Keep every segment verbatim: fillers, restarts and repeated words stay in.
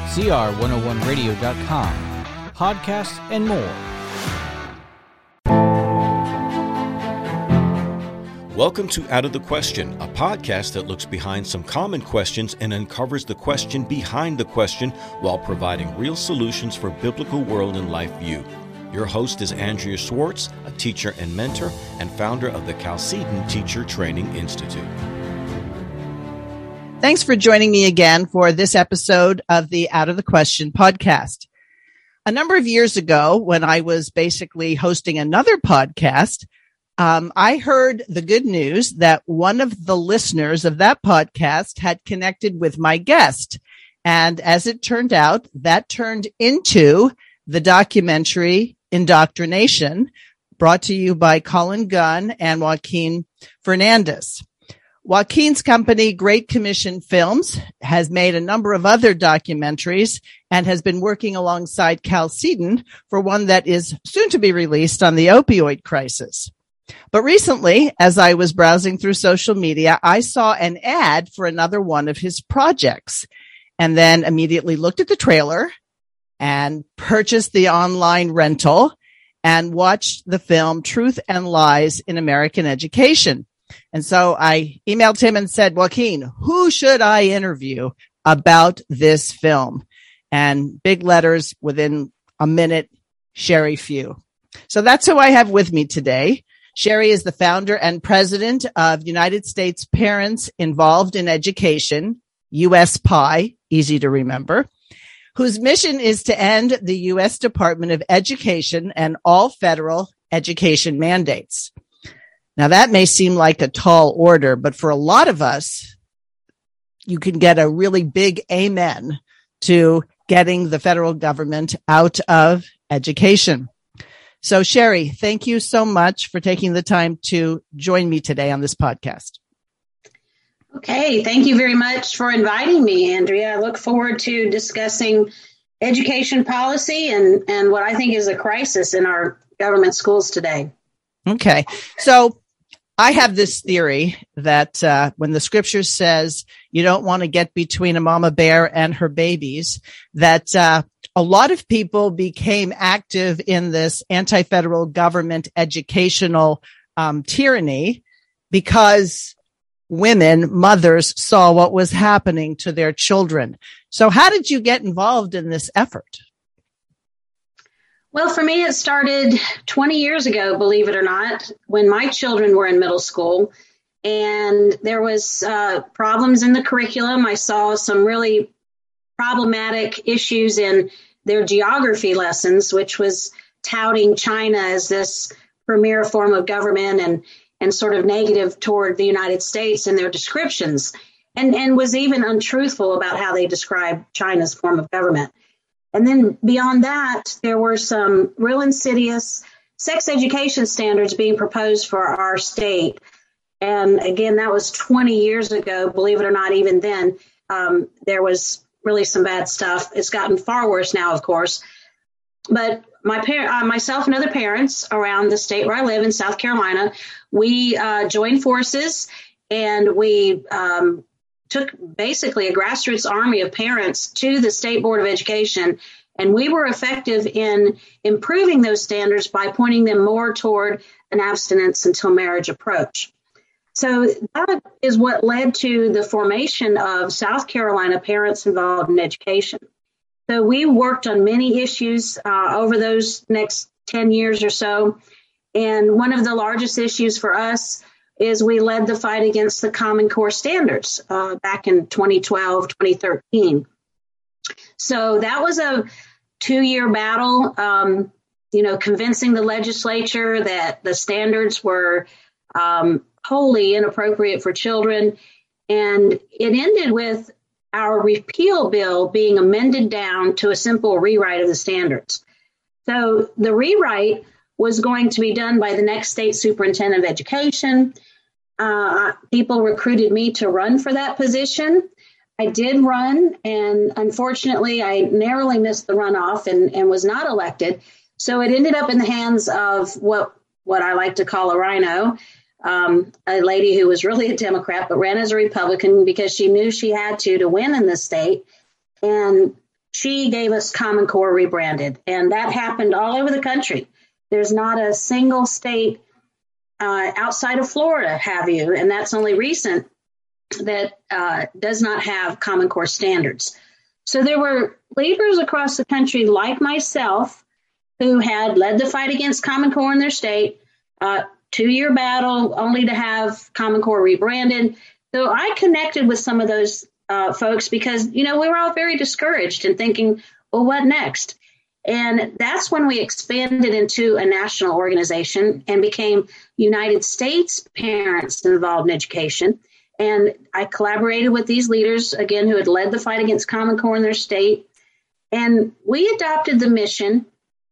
C R one oh one radio dot com, podcasts, and more. Welcome to Out of the Question, a podcast that looks behind some common questions and uncovers the question behind the question while providing real solutions for biblical world and life view. Your host is Andrea Schwartz, a teacher and mentor and founder of the Chalcedon Teacher Training Institute. Thanks for joining me again for this episode of the Out of the Question podcast. A number of years ago, when I was basically hosting another podcast, um, I heard the good news that one of the listeners of that podcast had connected with my guest. And as it turned out, that turned into the documentary Indoctrination, brought to you by Colin Gunn and Joaquin Fernandez. Joaquin's company, Great Commission Films, has made a number of other documentaries and has been working alongside Chalcedon for one that is soon to be released on the opioid crisis. But recently, as I was browsing through social media, I saw an ad for another one of his projects and then immediately looked at the trailer and purchased the online rental and watched the film Truth and Lies in American Education. And so I emailed him and said, Joaquin, who should I interview about this film? And big letters within a minute, Sherry Few. So that's who I have with me today. Sherry is the founder and president of United States Parents Involved in Education, U S P I, easy to remember, whose mission is to end the U S Department of Education and all federal education mandates. Now, that may seem like a tall order, but for a lot of us, you can get a really big amen to getting the federal government out of education. So, Sherry, thank you so much for taking the time to join me today on this podcast. Okay, thank you very much for inviting me, Andrea. I look forward to discussing education policy and, and what I think is a crisis in our government schools today. Okay, so I have this theory that uh, when the scripture says you don't want to get between a mama bear and her babies, that uh, a lot of people became active in this anti-federal government educational um, tyranny because women, mothers, saw what was happening to their children. So how did you get involved in this effort? Well, for me, it started twenty years ago, believe it or not, when my children were in middle school and there was uh, problems in the curriculum. I saw some really problematic issues in their geography lessons, which was touting China as this premier form of government and, and sort of negative toward the United States in their descriptions, and, and was even untruthful about how they described China's form of government. And then beyond that, there were some real insidious sex education standards being proposed for our state. And again, that was twenty years ago. Believe it or not, even then, um, there was really some bad stuff. It's gotten far worse now, of course. But my par- uh, myself and other parents around the state where I live in South Carolina, we uh, joined forces and we um took basically a grassroots army of parents to the State Board of Education, and we were effective in improving those standards by pointing them more toward an abstinence until marriage approach. So that is what led to the formation of South Carolina Parents Involved in Education. So we worked on many issues uh, over those next ten years or so, and one of the largest issues for us is we led the fight against the Common Core standards uh, back in twenty twelve, twenty thirteen. So that was a two-year battle, um, you know, convincing the legislature that the standards were um, wholly inappropriate for children. And it ended with our repeal bill being amended down to a simple rewrite of the standards. So the rewrite was going to be done by the next state superintendent of education. Uh, people recruited me to run for that position. I did run, and unfortunately, I narrowly missed the runoff and, and was not elected. So it ended up in the hands of what, what I like to call a rhino, um, a lady who was really a Democrat, but ran as a Republican because she knew she had to to win in the state. And she gave us Common Core rebranded, and that happened all over the country. There's not a single state uh, outside of Florida, have you, and that's only recent, that uh, does not have Common Core standards. So there were leaders across the country like myself who had led the fight against Common Core in their state, uh, two-year battle only to have Common Core rebranded. So I connected with some of those uh, folks because, you know, we were all very discouraged and thinking, well, what next? And that's when we expanded into a national organization and became United States Parents Involved in Education. And I collaborated with these leaders, again, who had led the fight against Common Core in their state. And we adopted the mission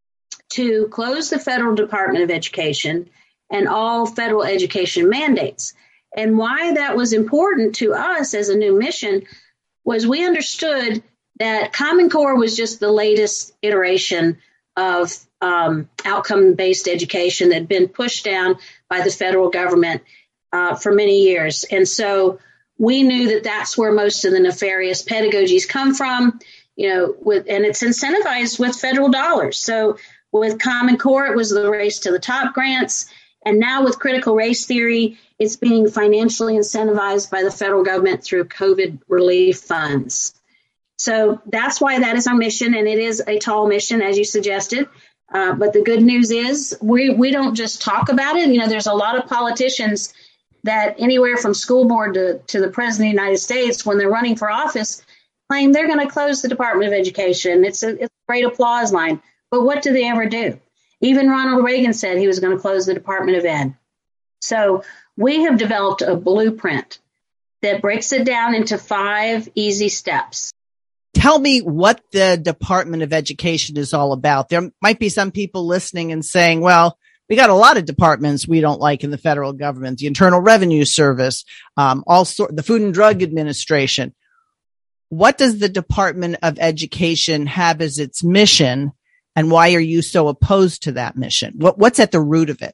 to close the Federal Department of Education and all federal education mandates. And why that was important to us as a new mission was we understood that Common Core was just the latest iteration of um, outcome-based education that had been pushed down by the federal government uh, for many years. And so we knew that that's where most of the nefarious pedagogies come from, you know, with, and it's incentivized with federal dollars. So with Common Core, it was the race to the top grants. And now with critical race theory, it's being financially incentivized by the federal government through COVID relief funds. So that's why that is our mission, and it is a tall mission, as you suggested. Uh, but the good news is we, we don't just talk about it. You know, there's a lot of politicians that anywhere from school board to, to the president of the United States, when they're running for office, claim they're going to close the Department of Education. It's a, it's a great applause line. But what do they ever do? Even Ronald Reagan said he was going to close the Department of Ed. So we have developed a blueprint that breaks it down into five easy steps. Tell me what the Department of Education is all about. There might be some people listening and saying, well, we got a lot of departments we don't like in the federal government, the Internal Revenue Service, um, all sort, the Food and Drug Administration. What does the Department of Education have as its mission, and why are you so opposed to that mission? What, what's at the root of it?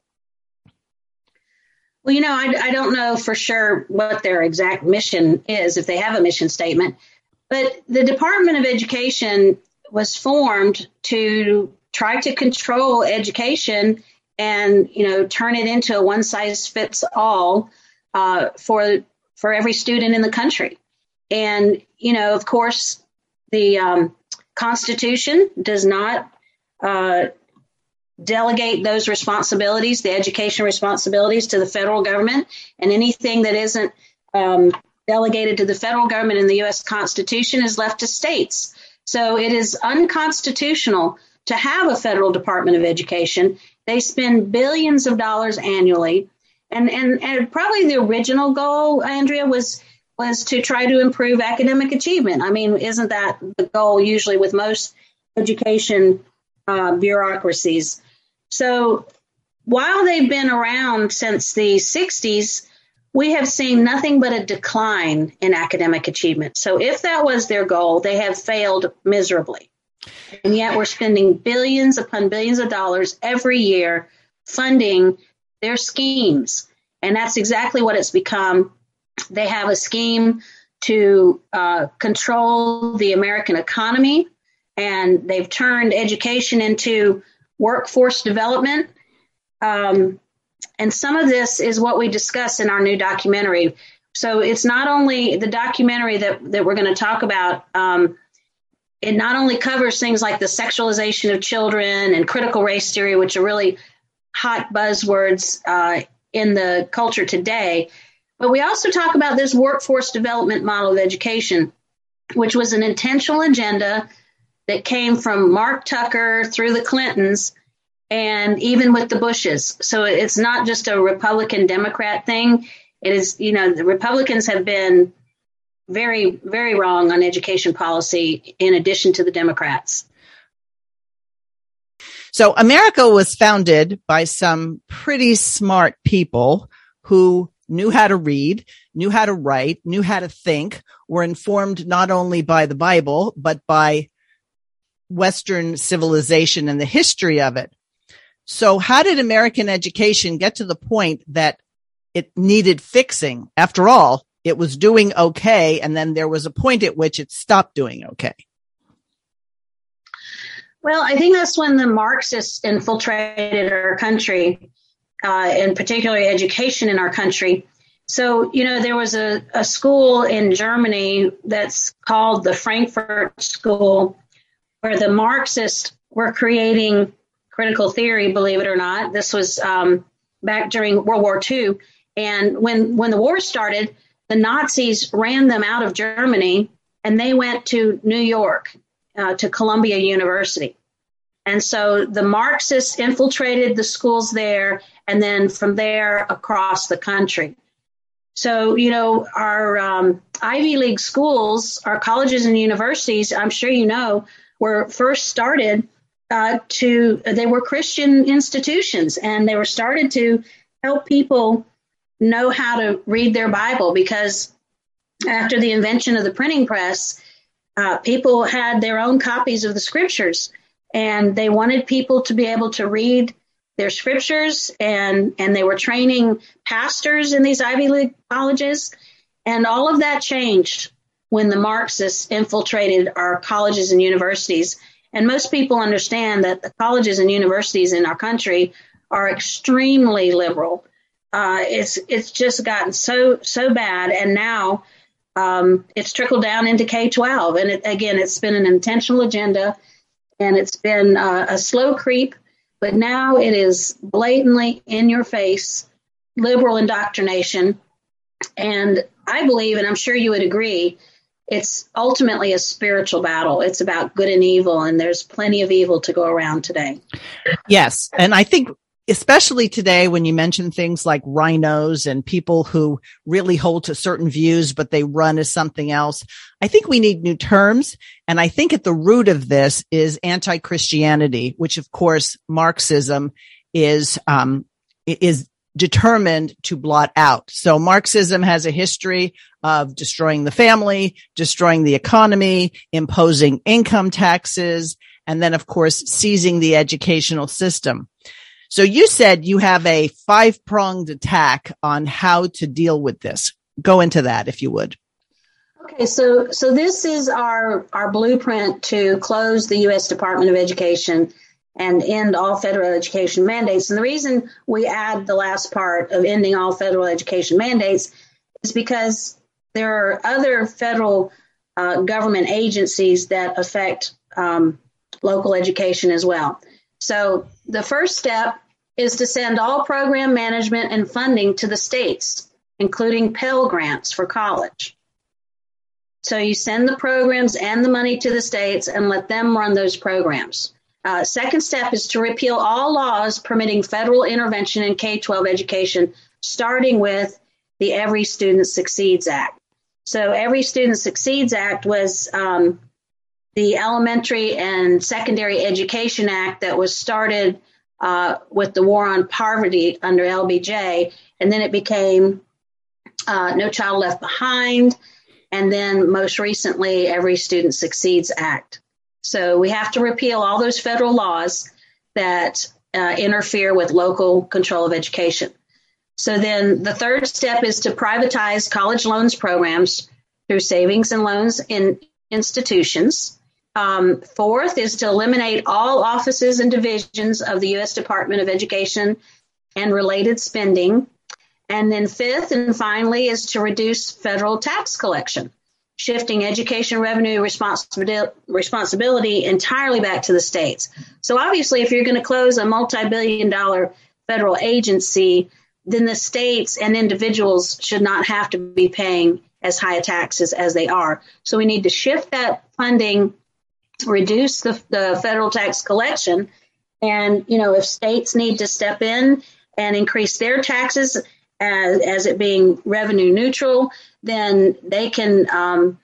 Well, you know, I, I don't know for sure what their exact mission is, if they have a mission statement. But the Department of Education was formed to try to control education and, you know, turn it into a one size fits all uh, for for every student in the country. And, you know, of course, the um, Constitution does not uh, delegate those responsibilities, the education responsibilities, to the federal government, and anything that isn't um, delegated to the federal government in the U S Constitution is left to states. So it is unconstitutional to have a federal Department of Education. They spend billions of dollars annually. And, and, and probably the original goal, Andrea, was was to try to improve academic achievement. I mean, isn't that the goal usually with most education uh, bureaucracies? So while they've been around since the sixties, we have seen nothing but a decline in academic achievement. So if that was their goal, they have failed miserably. And yet we're spending billions upon billions of dollars every year funding their schemes. And that's exactly what it's become. They have a scheme to uh, control the American economy, and they've turned education into workforce development. Um, And some of this is what we discuss in our new documentary. So it's not only the documentary that, that we're going to talk about. Um, it not only covers things like the sexualization of children and critical race theory, which are really hot buzzwords uh, in the culture today, but we also talk about this workforce development model of education, which was an intentional agenda that came from Mark Tucker through the Clintons, and even with the Bushes. So it's not just a Republican Democrat thing. It is, you know, the Republicans have been very, very wrong on education policy in addition to the Democrats. So America was founded by some pretty smart people who knew how to read, knew how to write, knew how to think, were informed not only by the Bible, but by Western civilization and the history of it. So how did American education get to the point that it needed fixing? After all, it was doing okay, and then there was a point at which it stopped doing okay. Well, I think that's when the Marxists infiltrated our country, uh, and particularly education in our country. So, you know, there was a, a school in Germany that's called the Frankfurt School, where the Marxists were creating critical theory, believe it or not. This was um, back during World War Two. And when, when the war started, the Nazis ran them out of Germany, and they went to New York, uh, to Columbia University. And so the Marxists infiltrated the schools there, and then from there across the country. So, you know, our um, Ivy League schools, our colleges and universities, I'm sure you know, were first started uh, to, they were Christian institutions, and they were started to help people know how to read their Bible, because after the invention of the printing press, uh, people had their own copies of the scriptures, and they wanted people to be able to read their scriptures, and, and they were training pastors in these Ivy League colleges. And all of that changed when the Marxists infiltrated our colleges and universities. And most people understand that the colleges and universities in our country are extremely liberal. Uh, it's it's just gotten so, so bad. And now um, it's trickled down into K twelve. And it, again, it's been an intentional agenda, and it's been uh, a slow creep. But now it is blatantly in your face, liberal indoctrination. And I believe, and I'm sure you would agree, it's ultimately a spiritual battle. It's about good and evil, and there's plenty of evil to go around today. Yes. And I think especially today, when you mention things like rhinos and people who really hold to certain views, but they run as something else, I think we need new terms. And I think at the root of this is anti-Christianity, which of course Marxism is, um, is determined to blot out. So Marxism has a history of destroying the family, destroying the economy, imposing income taxes, and then of course seizing the educational system. So you said you have a five-pronged attack on how to deal with this. Go into that, if you would. Okay, so so this is our, our blueprint to close the U S Department of Education and end all federal education mandates. And the reason we add the last part of ending all federal education mandates is because there are other federal uh, government agencies that affect um, local education as well. So the first step is to send all program management and funding to the states, including Pell Grants for college. So you send the programs and the money to the states and let them run those programs. Uh, second step is to repeal all laws permitting federal intervention in K twelve education, starting with the Every Student Succeeds Act. So Every Student Succeeds Act was um, the Elementary and Secondary Education Act that was started uh, with the War on Poverty under L B J, and then it became uh, No Child Left Behind, and then most recently, Every Student Succeeds Act. So we have to repeal all those federal laws that uh, interfere with local control of education. So then the third step is to privatize college loans programs through savings and loans in institutions. Um, fourth is to eliminate all offices and divisions of the U S Department of Education and related spending. And then fifth and finally is to reduce federal tax collection, shifting education revenue responsibility, responsibility entirely back to the states. So obviously, if you're going to close a multi-billion dollar federal agency, then the states and individuals should not have to be paying as high taxes as they are. So we need to shift that funding, reduce the, the federal tax collection. And, you know, if states need to step in and increase their taxes as, as it being revenue neutral, then they can um,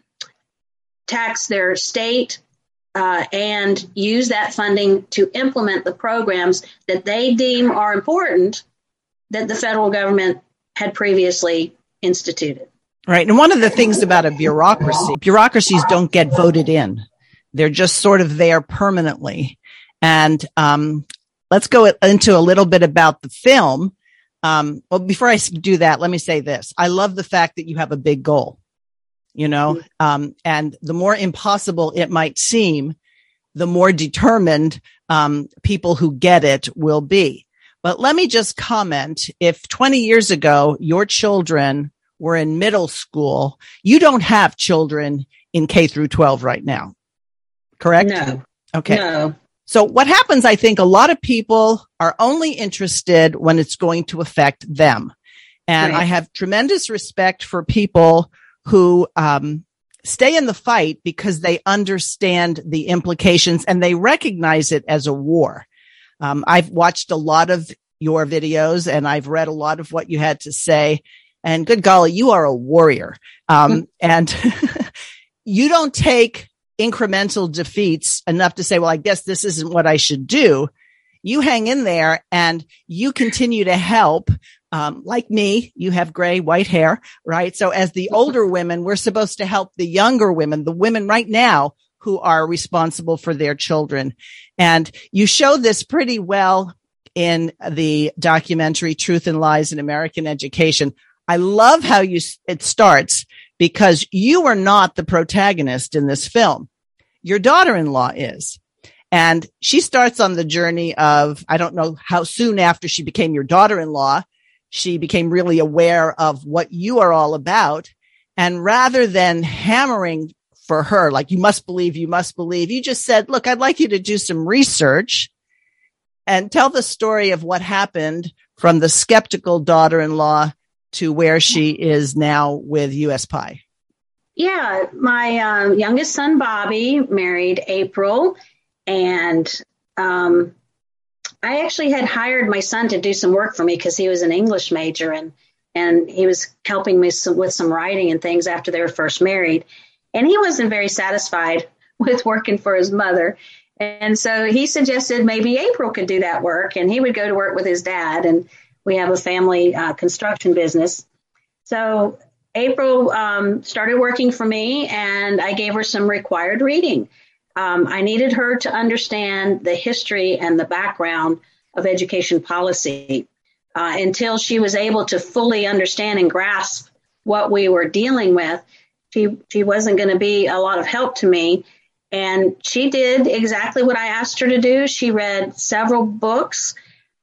tax their state uh, and use that funding to implement the programs that they deem are important that the federal government had previously instituted. Right. And one of the things about a bureaucracy, bureaucracies don't get voted in. They're just sort of there permanently. And um, let's go into a little bit about the film. Um, well, before I do that, let me say this. I love the fact that you have a big goal, you know, um, and the more impossible it might seem, the more determined um, people who get it will be. But let me just comment, if twenty years ago your children were in middle school, you don't have children in K through twelve right now, correct? No. Okay. No. So what happens, I think a lot of people are only interested when it's going to affect them. And Right. I have tremendous respect for people who um, stay in the fight because they understand the implications and they recognize it as a war. Um, I've watched a lot of your videos and I've read a lot of what you had to say. And good golly, you are a warrior. Um, and you don't take incremental defeats enough to say, well, I guess this isn't what I should do. You hang in there and you continue to help. Um, like me, you have gray, white hair, right? So as the older women, we're supposed to help the younger women, the women right now who are responsible for their children. And you show this pretty well in the documentary Truth and Lies in American Education. I love how you, it starts because you are not the protagonist in this film. Your daughter-in-law is. And she starts on the journey of, I don't know how soon after she became your daughter-in-law, she became really aware of what you are all about. And rather than hammering for her, like, you must believe, you must believe, you just said, look, I'd like you to do some research and tell the story of what happened from the skeptical daughter-in-law to where she is now with U S P I. Yeah, my um, youngest son, Bobby, married April. And um, I actually had hired my son to do some work for me because he was an English major and, and he was helping me some, with some writing and things after they were first married. And he wasn't very satisfied with working for his mother. And so he suggested maybe April could do that work and he would go to work with his dad. And we have a family uh, construction business. So April um, started working for me and I gave her some required reading. Um, I needed her to understand the history and the background of education policy uh, until she was able to fully understand and grasp what we were dealing with. She, she wasn't going to be a lot of help to me. And she did exactly what I asked her to do. She read several books.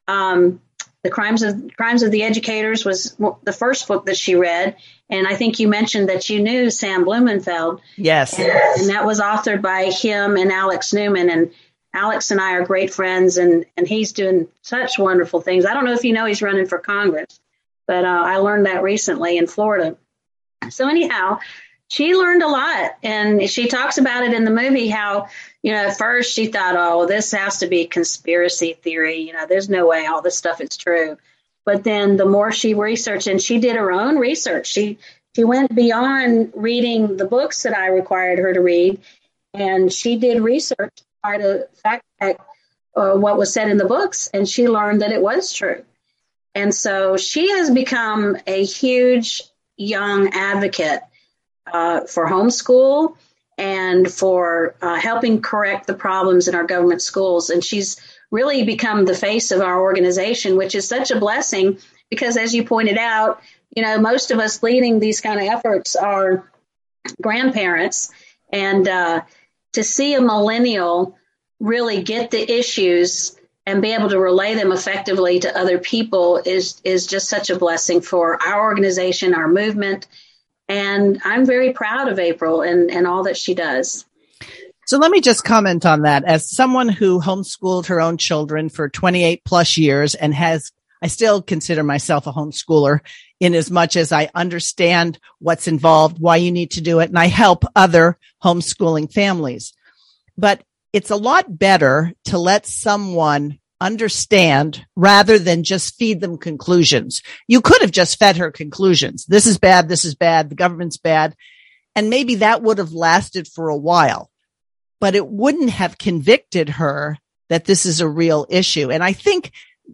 Um, the Crimes of Crimes of the Educators was the first book that she read. And I think you mentioned that you knew Sam Blumenfeld. Yes. And, and that was authored by him and Alex Newman. And Alex and I are great friends, and, and he's doing such wonderful things. I don't know if you know he's running for Congress, but uh, I learned that recently in Florida. So anyhow, she learned a lot. And she talks about it in the movie how, you know, at first she thought, oh, this has to be conspiracy theory. You know, there's no way all this stuff is true. But then the more she researched, and she did her own research, she she went beyond reading the books that I required her to read, and she did research to try to fact check uh, what was said in the books, and she learned that it was true. And so she has become a huge young advocate uh, for homeschool and for uh, helping correct the problems in our government schools. And she's really become the face of our organization, which is such a blessing because, as you pointed out, you know, most of us leading these kind of efforts are grandparents. And uh, to see a millennial really get the issues and be able to relay them effectively to other people is, is just such a blessing for our organization, our movement. And I'm very proud of April and, and all that she does. So let me just comment on that. As someone who homeschooled her own children for twenty-eight plus years and has, I still consider myself a homeschooler in as much as I understand what's involved, why you need to do it, and I help other homeschooling families. But it's a lot better to let someone understand rather than just feed them conclusions. You could have just fed her conclusions. This is bad. This is bad. The government's bad. And maybe that would have lasted for a while, but it wouldn't have convicted her that this is a real issue. And I think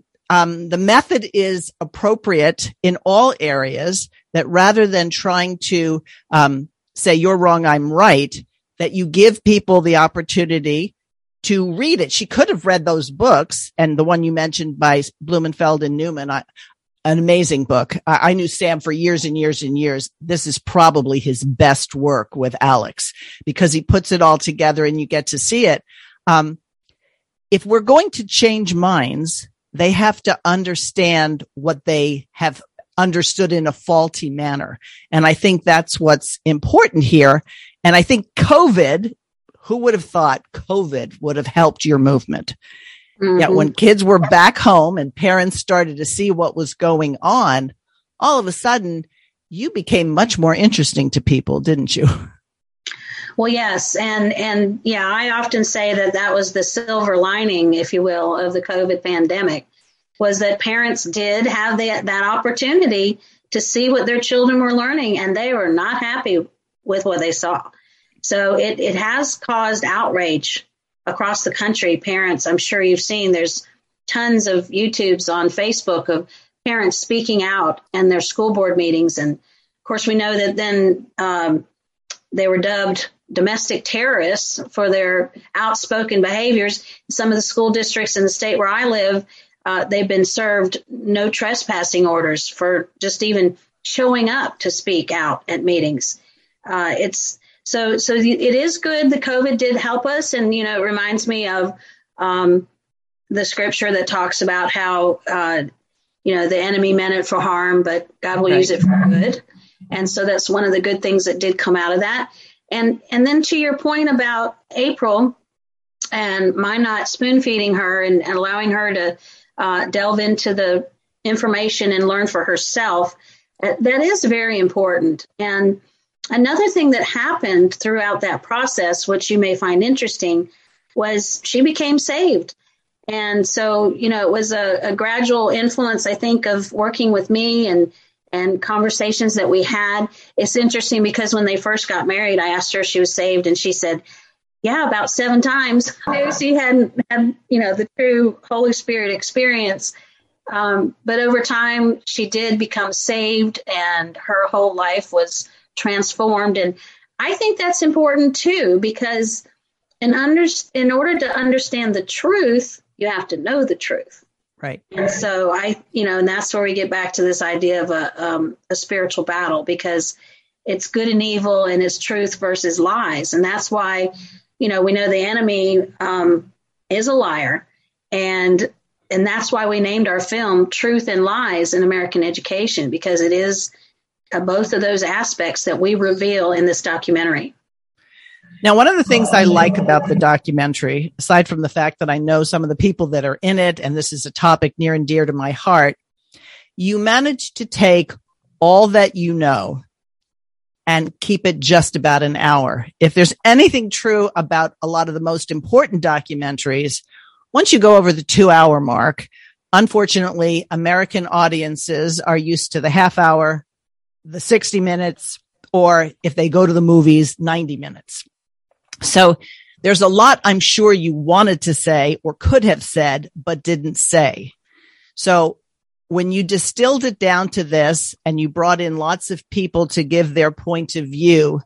um, the method is appropriate in all areas, that rather than trying to um, say, you're wrong, I'm right, that you give people the opportunity to read it. She could have read those books, and the one you mentioned by Blumenfeld and Newman, I, an amazing book. I, I knew Sam for years and years and years. This is probably his best work with Alex because he puts it all together and you get to see it. Um, if we're going to change minds, they have to understand what they have understood in a faulty manner. And I think that's what's important here. And I think COVID, who would have thought COVID would have helped your movement? Mm-hmm. Yet when kids were back home and parents started to see what was going on, all of a sudden you became much more interesting to people, didn't you? Well, yes. And, and yeah, I often say that that was the silver lining, if you will, of the COVID pandemic, was that parents did have that, that opportunity to see what their children were learning, and they were not happy with what they saw. So it, it has caused outrage across the country. Parents, I'm sure you've seen, there's tons of YouTubes on Facebook of parents speaking out in their school board meetings. And of course, we know that then um, they were dubbed domestic terrorists for their outspoken behaviors. Some of the school districts in the state where I live, uh, they've been served no trespassing orders for just even showing up to speak out at meetings. Uh, it's so so it is good that COVID did help us. And, you know, it reminds me of um, the scripture that talks about how, uh, you know, the enemy meant it for harm, but God will right. use it for good. And so that's one of the good things that did come out of that. And and then to your point about April and my not spoon feeding her and, and allowing her to uh, delve into the information and learn for herself, uh, that is very important. And another thing that happened throughout that process, which you may find interesting, was she became saved. And so, you know, it was a, a gradual influence, I think, of working with me and and conversations that we had. It's interesting because when they first got married, I asked her if she was saved, and she said, yeah, about seven times. I knew she hadn't had, you know, the true Holy Spirit experience. Um, but over time, she did become saved, and her whole life was transformed. And I think that's important, too, because in, under, in order to understand the truth, you have to know the truth. Right. And so I, you know, and that's where we get back to this idea of a, um, a spiritual battle, because it's good and evil and it's truth versus lies. And that's why, you know, we know the enemy um, is a liar. And and that's why we named our film Truth and Lies in American Education, because it is uh, both of those aspects that we reveal in this documentary. Now, one of the things I like about the documentary, aside from the fact that I know some of the people that are in it, and this is a topic near and dear to my heart, you managed to take all that you know and keep it just about an hour. If there's anything true about a lot of the most important documentaries, once you go over the two hour mark, unfortunately, American audiences are used to the half hour, the sixty minutes, or if they go to the movies, ninety minutes. So there's a lot I'm sure you wanted to say or could have said, but didn't say. So when you distilled it down to this and you brought in lots of people to give their point of view,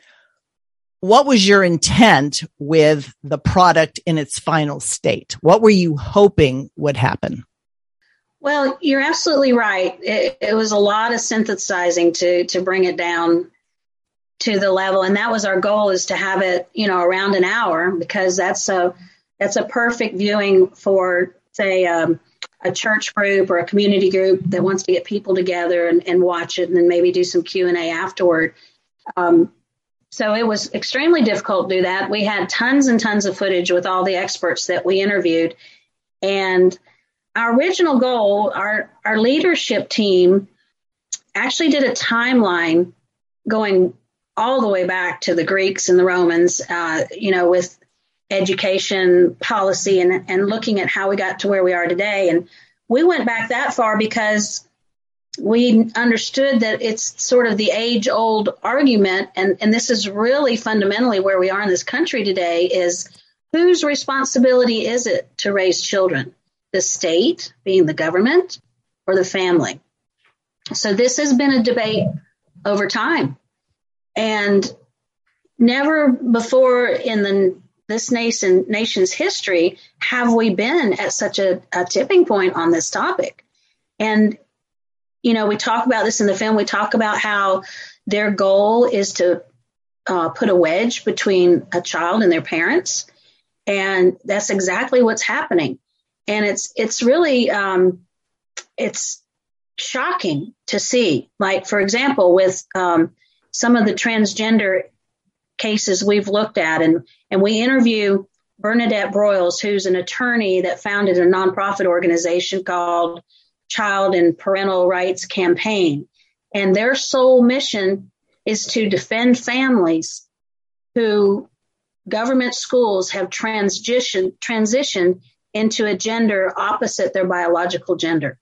what was your intent with the product in its final state? What were you hoping would happen? Well, you're absolutely right. It, it was a lot of synthesizing to, to bring it down to the level. And that was our goal, is to have it, you know, around an hour, because that's a, that's a perfect viewing for, say, um, a church group or a community group that wants to get people together and, and watch it, and then maybe do some Q and A afterward. Um, so it was extremely difficult to do that. We had tons and tons of footage with all the experts that we interviewed. And our original goal, our, our leadership team actually did a timeline going all the way back to the Greeks and the Romans, uh, you know, with education policy and, and looking at how we got to where we are today. And we went back that far because we understood that it's sort of the age-old argument, and, and this is really fundamentally where we are in this country today, is whose responsibility is it to raise children? The state, being the government, or the family? So this has been a debate over time. And never before in the this nation, nation's history have we been at such a, a tipping point on this topic. And, you know, we talk about this in the film. We talk about how their goal is to uh, put a wedge between a child and their parents. And that's exactly what's happening. And it's, it's really, um, it's shocking to see. Like, for example, with, um, some of the transgender cases we've looked at, and, and we interview Bernadette Broyles, who's an attorney that founded a nonprofit organization called Child and Parental Rights Campaign. And their sole mission is to defend families who government schools have transition, transitioned into a gender opposite their biological gender.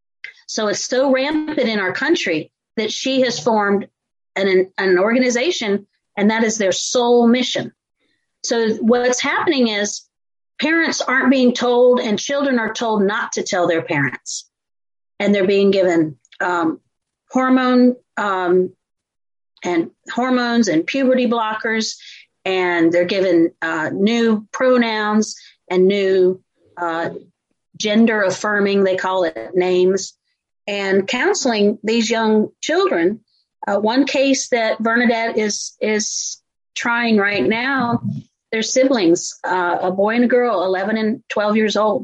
So it's so rampant in our country that she has formed an, an organization, and that is their sole mission. So what's happening is parents aren't being told, and children are told not to tell their parents. And they're being given um, hormone um, and hormones and puberty blockers, and they're given uh, new pronouns and new uh, gender affirming, they call it, names, and counseling these young children. Uh, one case that Bernadette is is trying right now, their siblings, uh, a boy and a girl, eleven and twelve years old.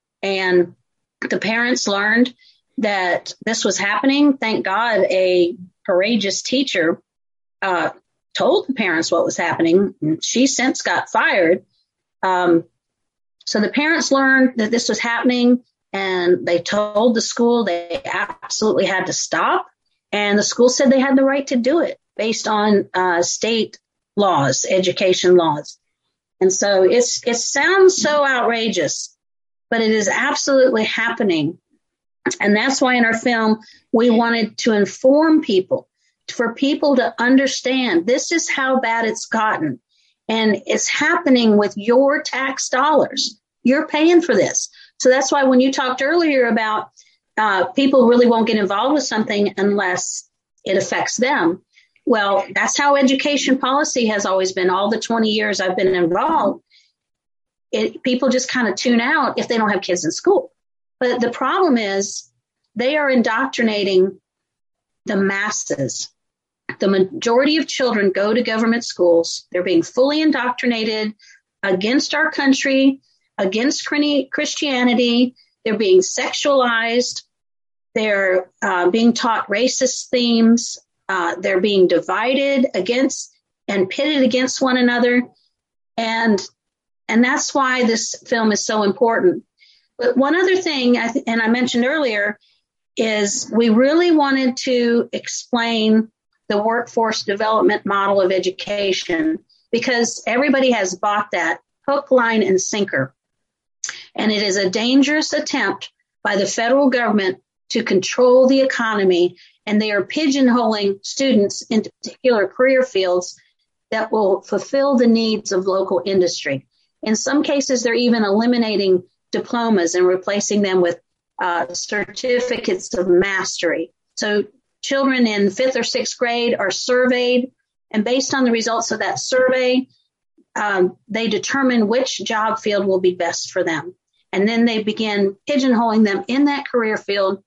And the parents learned that this was happening. Thank God a courageous teacher uh, told the parents what was happening. She since got fired. Um, so the parents learned that this was happening, and they told the school they absolutely had to stop. And the school said they had the right to do it based on uh, state laws, education laws. And so it's it sounds so outrageous, but it is absolutely happening. And that's why in our film, we wanted to inform people, for people to understand this is how bad it's gotten. And it's happening with your tax dollars. You're paying for this. So that's why when you talked earlier about uh, people really won't get involved with something unless it affects them. Well, that's how education policy has always been. All the twenty years I've been involved, it, people just kind of tune out if they don't have kids in school. But the problem is they are indoctrinating the masses. The majority of children go to government schools. They're being fully indoctrinated against our country, against Christianity. They're being sexualized. They're uh, being taught racist themes. Uh, they're being divided against and pitted against one another. And and that's why this film is so important. But one other thing, I th- and I mentioned earlier, is we really wanted to explain the workforce development model of education, because everybody has bought that hook, line, and sinker. And it is a dangerous attempt by the federal government to control the economy, and they are pigeonholing students into particular career fields that will fulfill the needs of local industry. In some cases, they're even eliminating diplomas and replacing them with uh, certificates of mastery. So children in fifth or sixth grade are surveyed, and based on the results of that survey, um, they determine which job field will be best for them. And then they begin pigeonholing them in that career field.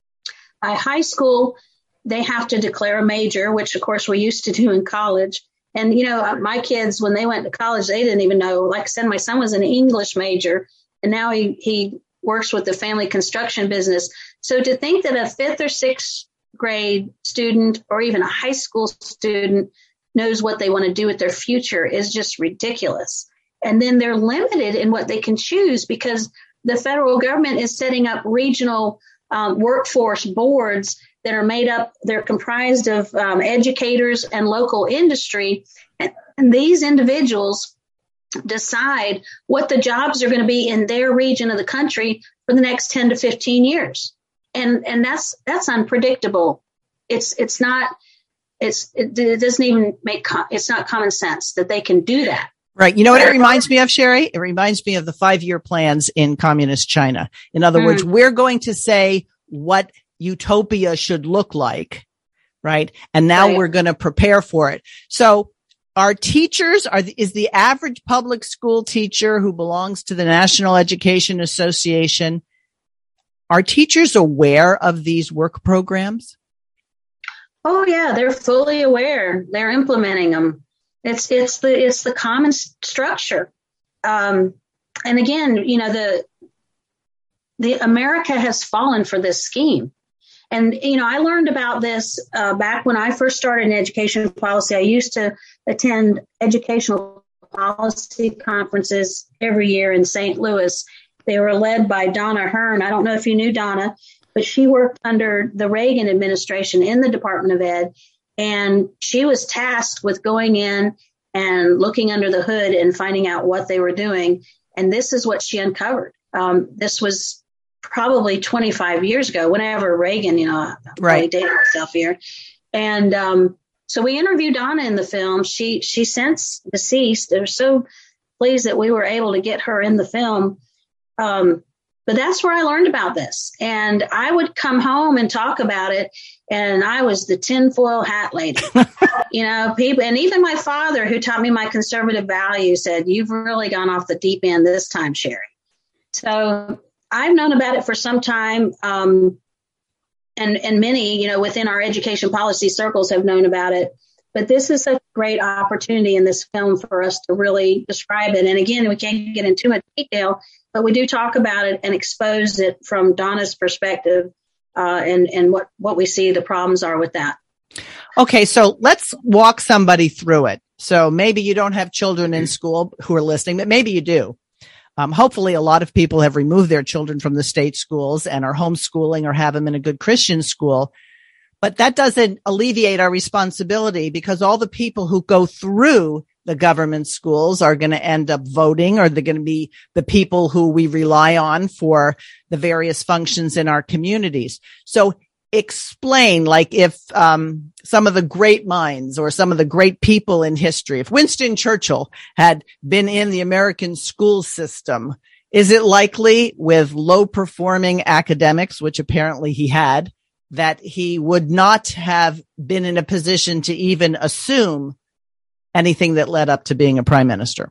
By high school, they have to declare a major, which of course we used to do in college. And, you know, my kids, when they went to college, they didn't even know. Like I said, my son was an English major, and now he, he works with the family construction business. So to think that a fifth or sixth grade student or even a high school student knows what they want to do with their future is just ridiculous. And then they're limited in what they can choose because the federal government is setting up regional um, workforce boards that are made up, they're comprised of um, educators and local industry. And, and these individuals decide what the jobs are going to be in their region of the country for the next ten to fifteen years. And and that's that's unpredictable. It's it's not it's it, it doesn't even make com- it's not common sense that they can do that. Right. You know what it reminds me of, Sherry? It reminds me of the five-year plans in communist China. In other mm. words, we're going to say what utopia should look like, right? And now right. we're going to prepare for it. So our teachers are, is the average public school teacher who belongs to the National Education Association, are teachers aware of these work programs? Oh yeah, they're fully aware. They're implementing them. It's, it's the, it's the common structure. um, and again, you know, the the America has fallen for this scheme. And, you know, I learned about this uh, back when I first started in education policy. I used to attend educational policy conferences every year in Saint Louis. They were led by Donna Hearn. I don't know if you knew Donna, but she worked under the Reagan administration in the Department of Ed. And she was tasked with going in and looking under the hood and finding out what they were doing. And this is what she uncovered. Um, this was probably twenty-five years ago, whenever Reagan, you know, I'm right. dating myself here. And um, so we interviewed Donna in the film. She, she since deceased. They're so pleased that we were able to get her in the film. Um, but that's where I learned about this. And I would come home and talk about it. And I was the tinfoil hat lady, you know, people, and even my father, who taught me my conservative values, said, "You've really gone off the deep end this time, Sherry." So I've known about it for some time. Um, and, and many, you know, within our education policy circles have known about it. But this is a great opportunity in this film for us to really describe it. And again, we can't get into too much detail, but we do talk about it and expose it from Donna's perspective. Uh, and, and what, what we see the problems are with that. Okay, so let's walk somebody through it. So maybe you don't have children in school who are listening, but maybe you do. Um, hopefully a lot of people have removed their children from the state schools and are homeschooling or have them in a good Christian school. But that doesn't alleviate our responsibility, because all the people who go through the government schools are going to end up voting, or they're going to be the people who we rely on for the various functions in our communities. So explain, like if um some of the great minds or some of the great people in history, if Winston Churchill had been in the American school system, is it likely with low performing academics, which apparently he had, that he would not have been in a position to even assume anything that led up to being a prime minister?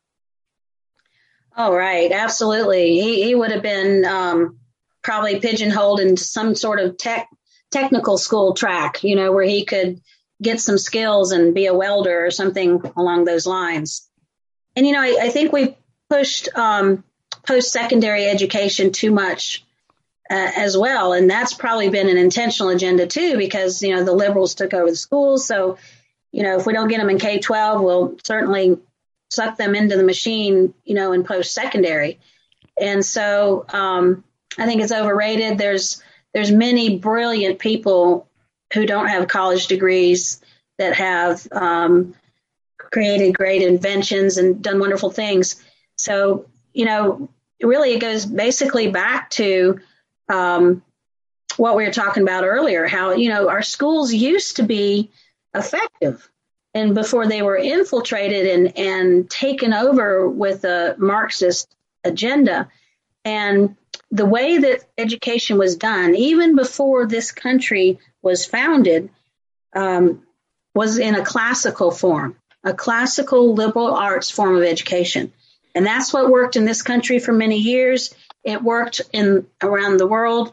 Oh, right. Absolutely. He, he would have been um, probably pigeonholed into some sort of tech technical school track, you know, where he could get some skills and be a welder or something along those lines. And, you know, I, I think we pushed um, post-secondary education too much uh, as well. And that's probably been an intentional agenda, too, because, you know, the liberals took over the schools. So, you know, if we don't get them in K twelve, we'll certainly suck them into the machine, you know, in post-secondary. And so um, I think it's overrated. There's there's many brilliant people who don't have college degrees that have um, created great inventions and done wonderful things. So, you know, really it goes basically back to um, what we were talking about earlier, how, you know, our schools used to be effective, and before they were infiltrated and, and taken over with a Marxist agenda. And the way that education was done, even before this country was founded, um, was in a classical form, a classical liberal arts form of education. And that's what worked in this country for many years. It worked in around the world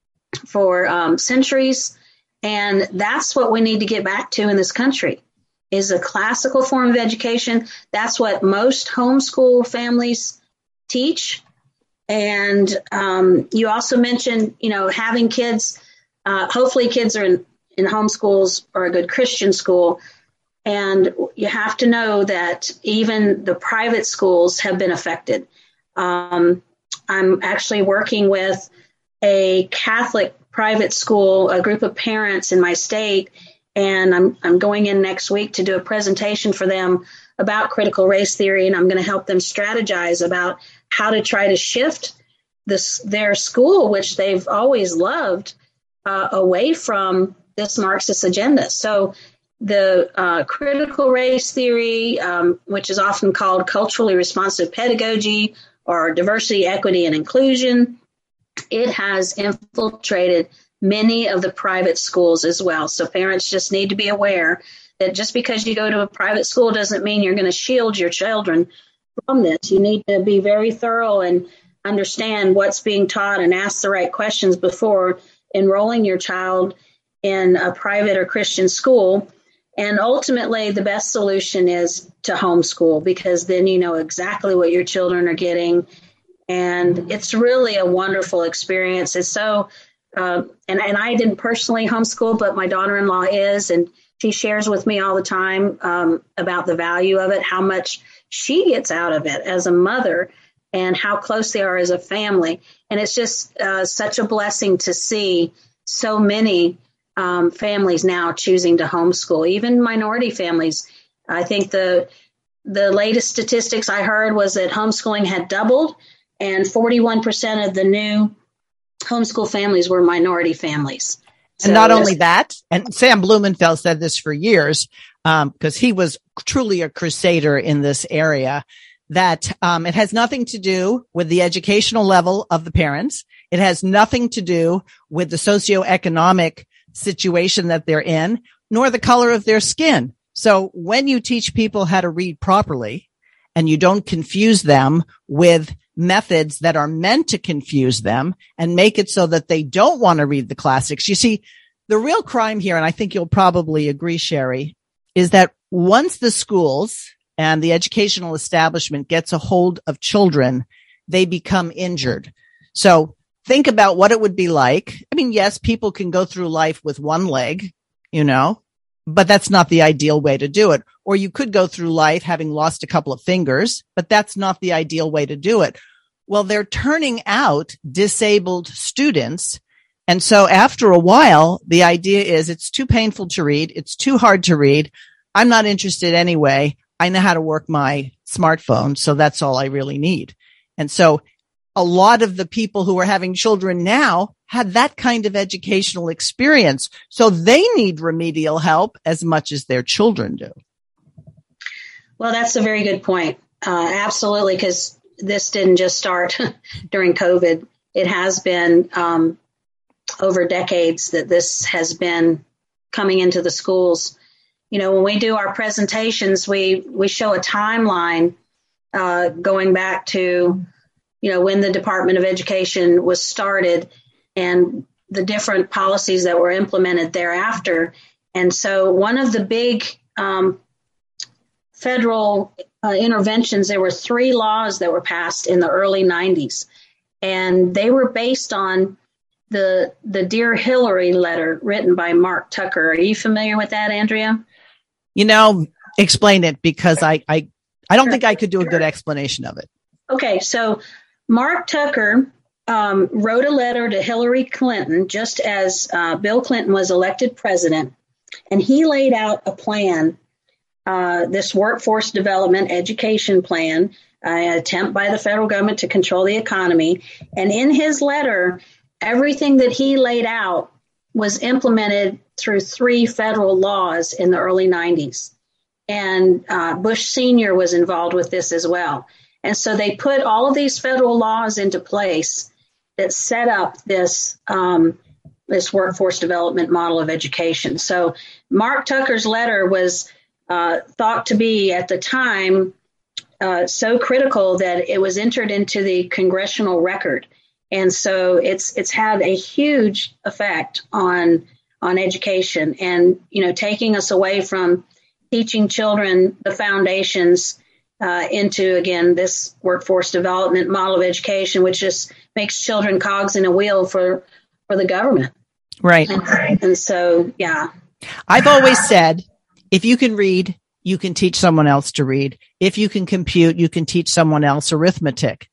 for um, centuries. And that's what we need to get back to in this country, is a classical form of education. That's what most homeschool families teach. And um, you also mentioned, you know, having kids, uh, hopefully kids are in, in homeschools or a good Christian school. And you have to know that even the private schools have been affected. Um, I'm actually working with a Catholic private school, a group of parents in my state, and I'm I'm going in next week to do a presentation for them about critical race theory, and I'm going to help them strategize about how to try to shift this their school, which they've always loved, uh, away from this Marxist agenda. So the uh, critical race theory, um, which is often called culturally responsive pedagogy or diversity, equity, and inclusion, it has infiltrated many of the private schools as well. So parents just need to be aware that just because you go to a private school doesn't mean you're going to shield your children from this. You need to be very thorough and understand what's being taught and ask the right questions before enrolling your child in a private or Christian school. And ultimately, the best solution is to homeschool, because then you know exactly what your children are getting. And it's really a wonderful experience. It's so, uh, and, and I didn't personally homeschool, but my daughter-in-law is, and she shares with me all the time um, about the value of it, how much she gets out of it as a mother, and how close they are as a family. And it's just uh, such a blessing to see so many um, families now choosing to homeschool, even minority families. I think the the latest statistics I heard was that homeschooling had doubled, and forty-one percent of the new homeschool families were minority families. And so, not only that, and Sam Blumenfeld said this for years, um, because he was truly a crusader in this area, that um, it has nothing to do with the educational level of the parents. It has nothing to do with the socioeconomic situation that they're in, nor the color of their skin. So when you teach people how to read properly and you don't confuse them with methods that are meant to confuse them and make it so that they don't want to read the classics. You see, the real crime here, and I think you'll probably agree, Sherry, is that once the schools and the educational establishment gets a hold of children, they become injured. So think about what it would be like. I mean, yes, people can go through life with one leg, you know, but that's not the ideal way to do it. Or you could go through life having lost a couple of fingers, but that's not the ideal way to do it. Well, they're turning out disabled students. And so after a while, the idea is it's too painful to read. It's too hard to read. I'm not interested anyway. I know how to work my smartphone, so that's all I really need. And so a lot of the people who are having children now had that kind of educational experience. So they need remedial help as much as their children do. Well, that's a very good point. Uh, absolutely, because this didn't just start during COVID. It has been um, over decades that this has been coming into the schools. You know, when we do our presentations, we, we show a timeline uh, going back to, you know, when the Department of Education was started and the different policies that were implemented thereafter. And so one of the big um, federal uh, interventions, there were three laws that were passed in the early nineties, and they were based on the the Dear Hillary letter written by Mark Tucker. Are you familiar with that, Andrea? You know, explain it, because I, I, I don't think I could do a good explanation of it. Okay, so Mark Tucker um, wrote a letter to Hillary Clinton just as uh, Bill Clinton was elected president, and he laid out a plan, uh, this workforce development education plan, uh, an attempt by the federal government to control the economy. And in his letter, everything that he laid out was implemented through three federal laws in the early nineties. And uh, Bush Senior was involved with this as well. And so they put all of these federal laws into place that set up this um, this workforce development model of education. So Mark Tucker's letter was uh, thought to be, at the time, uh, so critical that it was entered into the congressional record. And so it's it's had a huge effect on on education, and, you know, taking us away from teaching children the foundations uh, into, again, this workforce development model of education, which just makes children cogs in a wheel for, for the government. Right. And, and so, yeah. I've always said, if you can read, you can teach someone else to read. If you can compute, you can teach someone else arithmetic.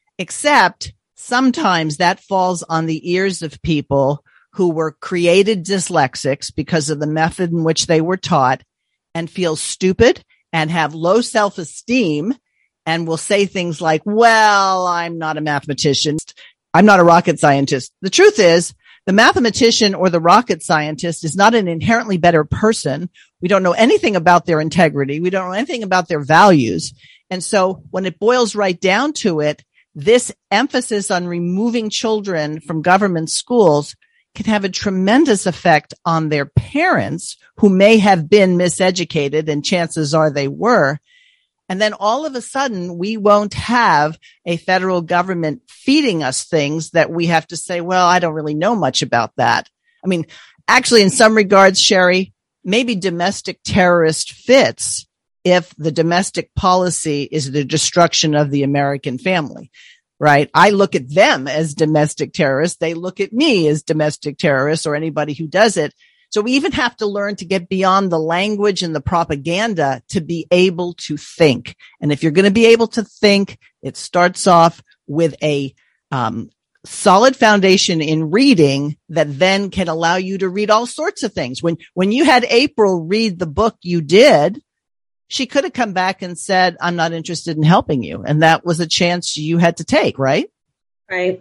Except sometimes that falls on the ears of people who were created dyslexics because of the method in which they were taught, and feel stupid and have low self-esteem and will say things like, well, I'm not a mathematician. I'm not a rocket scientist. The truth is, the mathematician or the rocket scientist is not an inherently better person. We don't know anything about their integrity. We don't know anything about their values. And so when it boils right down to it, this emphasis on removing children from government schools can have a tremendous effect on their parents, who may have been miseducated, and chances are they were. And then all of a sudden, we won't have a federal government feeding us things that we have to say, well, I don't really know much about that. I mean, actually, in some regards, Sherry, maybe domestic terrorist fits if the domestic policy is the destruction of the American family, right? I look at them as domestic terrorists. They look at me as domestic terrorists, or anybody who does it. So we even have to learn to get beyond the language and the propaganda to be able to think. And if you're going to be able to think, it starts off with a um, solid foundation in reading that then can allow you to read all sorts of things. When, when you had April read the book you did, she could have come back and said, I'm not interested in helping you. And that was a chance you had to take, right? Right.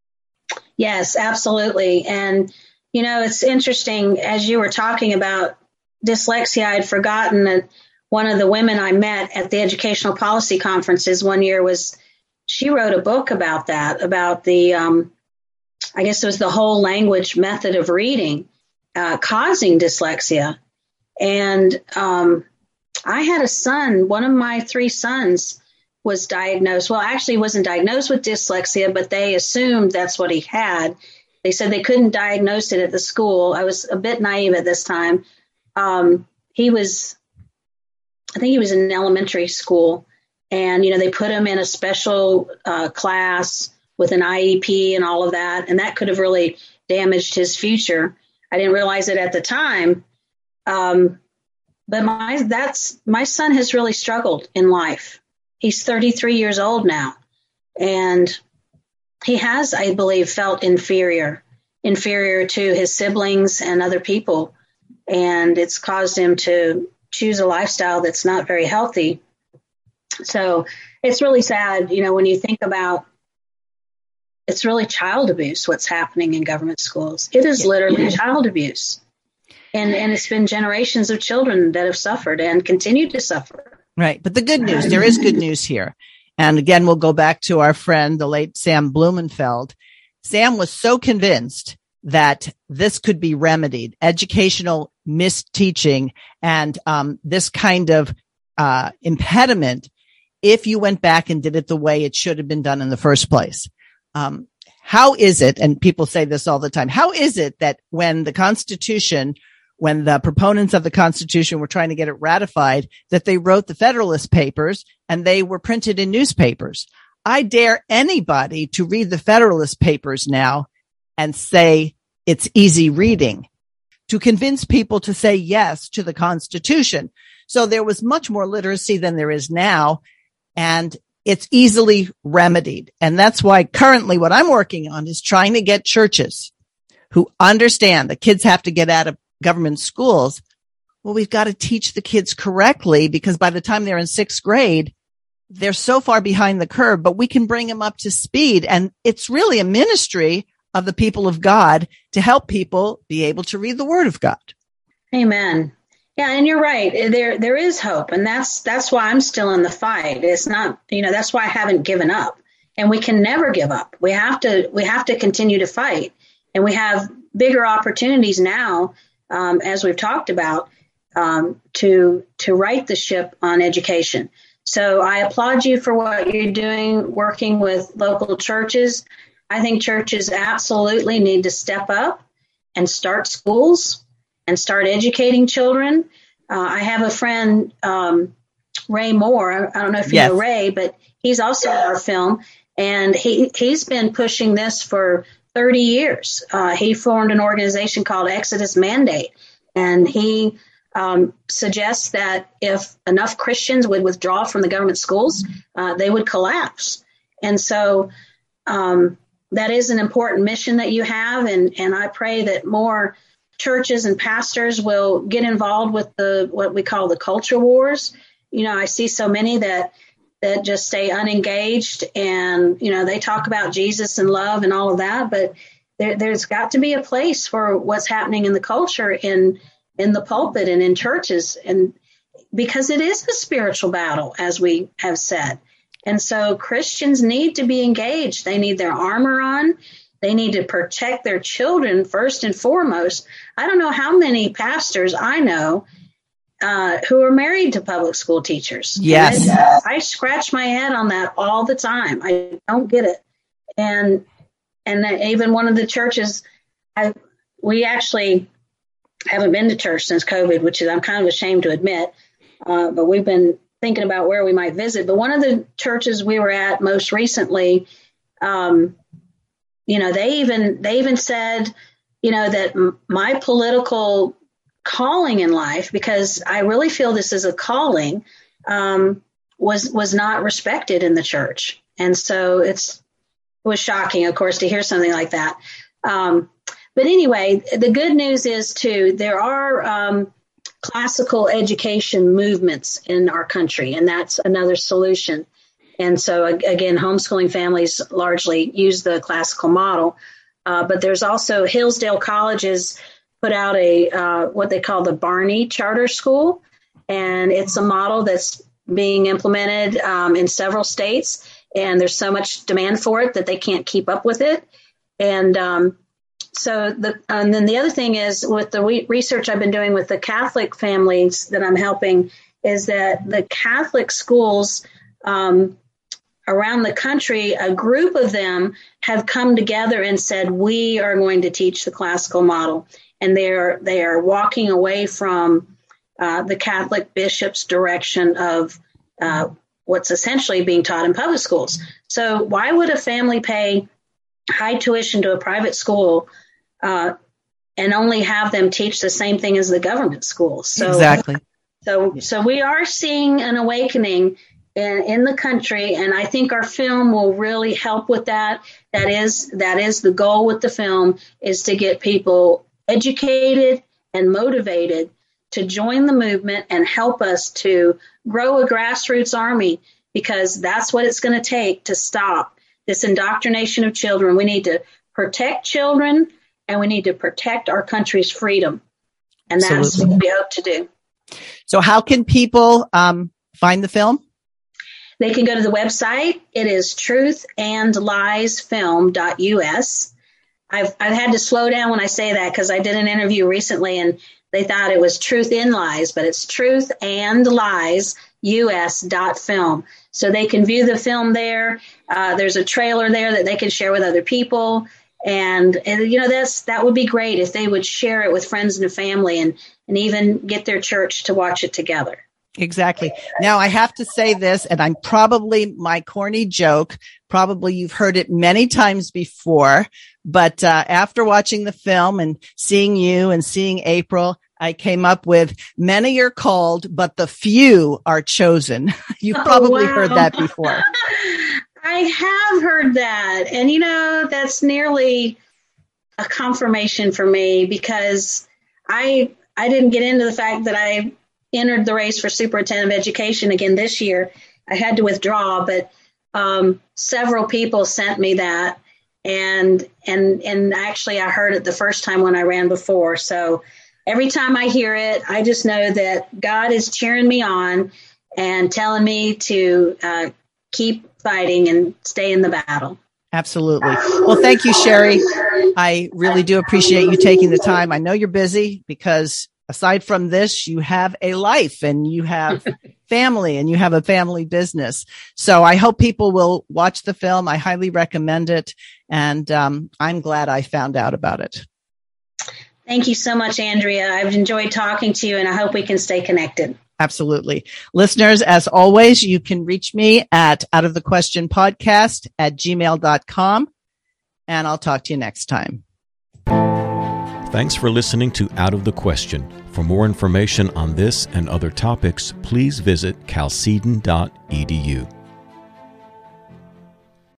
Yes, absolutely. And, you know, it's interesting, as you were talking about dyslexia, I'd forgotten that one of the women I met at the educational policy conferences one year was, she wrote a book about that, about the, um, I guess it was the whole language method of reading uh, causing dyslexia. And um, I had a son, one of my three sons was diagnosed. Well, actually he wasn't diagnosed with dyslexia, but they assumed that's what he had. They said they couldn't diagnose it at the school. I was a bit naive at this time. Um, he was, I think he was in elementary school. And, you know, they put him in a special uh, class with an I E P and all of that. And that could have really damaged his future. I didn't realize it at the time. Um, but my that's my son has really struggled in life. He's thirty-three years old now. And he has, I believe, felt inferior, inferior to his siblings and other people. And it's caused him to choose a lifestyle that's not very healthy. So it's really sad, you know, when you think about, it's really child abuse, what's happening in government schools. It is literally yeah. child abuse. And and it's been generations of children that have suffered and continue to suffer. Right. But the good news, there is good news here. And again, we'll go back to our friend, the late Sam Blumenfeld. Sam was so convinced that this could be remedied, educational misteaching and um, this kind of uh, impediment, if you went back and did it the way it should have been done in the first place. Um, how is it, and people say this all the time, how is it that when the Constitution, when the proponents of the Constitution were trying to get it ratified, that they wrote the Federalist Papers and they were printed in newspapers? I dare anybody to read the Federalist Papers now and say it's easy reading, to convince people to say yes to the Constitution. So there was much more literacy than there is now, and it's easily remedied. And that's why currently what I'm working on is trying to get churches who understand that kids have to get out of government schools. Well, we've got to teach the kids correctly, because by the time they're in sixth grade, they're so far behind the curve, but we can bring them up to speed. And it's really a ministry of the people of God to help people be able to read the Word of God. Amen. Yeah, and you're right. There, there is hope, and that's that's why I'm still in the fight. It's not, you know, that's why I haven't given up, and we can never give up. We have to, we have to continue to fight, and we have bigger opportunities now, um, as we've talked about, um, to to right the ship on education. So I applaud you for what you're doing, working with local churches. I think churches absolutely need to step up and start schools and start educating children. Uh, I have a friend, um, Ray Moore. I don't know if you yes. know Ray, but he's also in our film, and he, he's been pushing this for thirty years. Uh, he formed an organization called Exodus Mandate, and he um, suggests that if enough Christians would withdraw from the government schools, uh, they would collapse. And so um, that is an important mission that you have, and, and I pray that more churches and pastors will get involved with the what we call the culture wars. You know, I see so many that that just stay unengaged, and, you know, they talk about Jesus and love and all of that, but there, there's got to be a place for what's happening in the culture, in in the pulpit and in churches, and because it is a spiritual battle, as we have said. And so Christians need to be engaged. They need their armor on. They need to protect their children first and foremost. I don't know how many pastors I know uh, who are married to public school teachers. Yes. I, I scratch my head on that all the time. I don't get it. And and even one of the churches, I we actually haven't been to church since COVID, which is I'm kind of ashamed to admit. Uh, but we've been thinking about where we might visit. But one of the churches we were at most recently, um, you know, they even they even said, you know, that m- my political calling in life, because I really feel this is a calling, um, was was not respected in the church. And so it's it was shocking, of course, to hear something like that. Um, but anyway, the good news is, too, there are um, classical education movements in our country, and that's another solution. And so, again, homeschooling families largely use the classical model. Uh, but there's also Hillsdale Colleges put out a uh, what they call the Barney Charter School, and it's a model that's being implemented um, in several states. And there's so much demand for it that they can't keep up with it. And um, so the and then the other thing is, with the re- research I've been doing with the Catholic families that I'm helping, is that the Catholic schools um, around the country, a group of them have come together and said, we are going to teach the classical model. And they are, they are walking away from uh, the Catholic bishop's direction of uh, what's essentially being taught in public schools. So why would a family pay high tuition to a private school uh, and only have them teach the same thing as the government schools? So, exactly. So, so we are seeing an awakening in, in the country, and I think our film will really help with that. That is, that is the goal with the film, is to get people educated and motivated to join the movement and help us to grow a grassroots army, because that's what it's going to take to stop this indoctrination of children. We need to protect children, and we need to protect our country's freedom. And that's Absolutely. What we hope to do. So how can people um, find the film? They can go to the website. It is truth and lies film dot U S. I've, I've had to slow down when I say that, because I did an interview recently and they thought it was Truth in Lies, but it's Truth and Lies U S dot film. So they can view the film there. Uh, there's a trailer there that they can share with other people. And, and, you know, that's, that would be great if they would share it with friends and family, and, and even get their church to watch it together. Exactly. Now, I have to say this, and I'm probably my corny joke. Probably you've heard it many times before, but uh, after watching the film and seeing you and seeing April, I came up with, many are called, but the few are chosen. You've probably oh, wow. heard that before. I have heard that. And, you know, that's nearly a confirmation for me, because I I didn't get into the fact that I entered the race for superintendent of education again this year. I had to withdraw, but um, several people sent me that. And and and actually, I heard it the first time when I ran before. So every time I hear it, I just know that God is cheering me on and telling me to uh, keep fighting and stay in the battle. Absolutely. Well, thank you, Sherry. I really do appreciate you taking the time. I know you're busy, because aside from this, you have a life and you have family and you have a family business. So I hope people will watch the film. I highly recommend it. And um, I'm glad I found out about it. Thank you so much, Andrea. I've enjoyed talking to you, and I hope we can stay connected. Absolutely. Listeners, as always, you can reach me at out of the question podcast at gmail dot com, and I'll talk to you next time. Thanks for listening to Out of the Question. For more information on this and other topics, please visit chalcedon dot e d u.